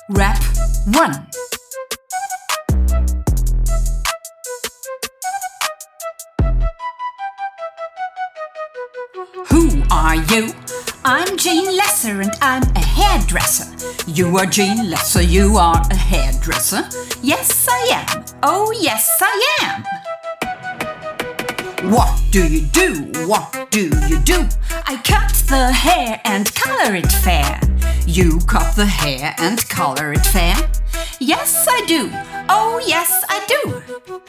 Rap 1. Who are you? I'm Jean Lesser and I'm a hairdresser. You are Jean Lesser, you are a hairdresser. Yes, I am. Oh, yes, I am. What do you do? What do you do? I cut the hair and color it fair. You cut the hair and color it fair. Yes, I do. Oh, yes, I do.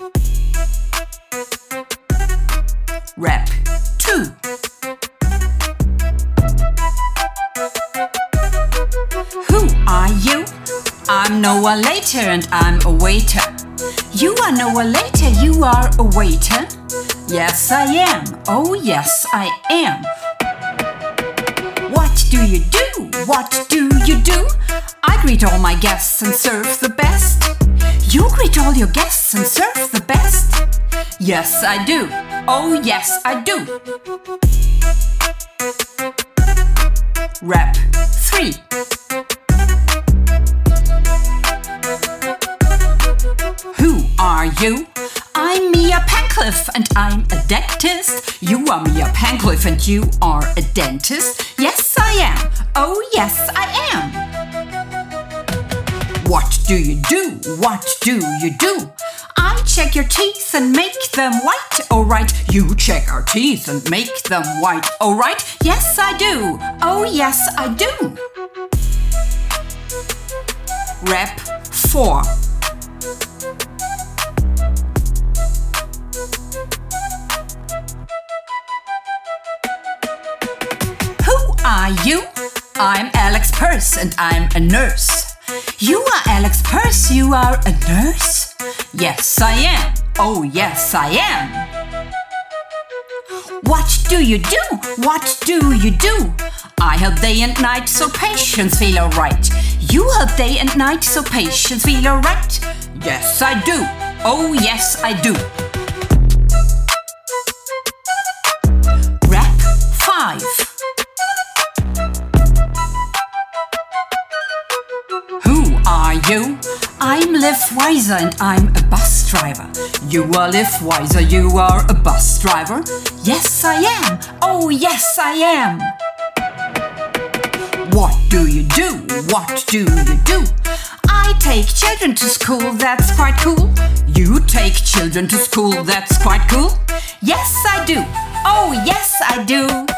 Rap 2. Who are you? I'm Noah Later and I'm a waiter. You are Noah Later, you are a waiter. Yes, I am. Oh, yes, I am. What do you do? What do you do? I greet all my guests and serve the best. You greet all your guests and serve the best. Yes, I do. Oh, yes, I do. Rap 3. Who are you? I'm Mia Pancliffe and I'm a dentist. You are Mia Pancliffe and you are a dentist. Yes, I am. Oh, yes, I am. What do you do? What do you do? I check your teeth and make them white, alright. You check our teeth and make them white, alright. Yes, I do. Oh, yes, I do. Rap 4. Are you? I'm Alex Purse and I'm a nurse. You are Alex Purse, you are a nurse? Yes, I am. Oh, yes, I am. What do you do? What do you do? I help day and night so patients feel alright. You help day and night so patients feel alright? Yes, I do. Oh, yes, I do. Rap 5. Who are you? I'm Liv Weiser and I'm a bus driver. You are Liv Weiser, you are a bus driver. Yes, I am. Oh, yes, I am. What do you do? What do you do? I take children to school, that's quite cool. You take children to school, that's quite cool. Yes, I do. Oh, yes, I do.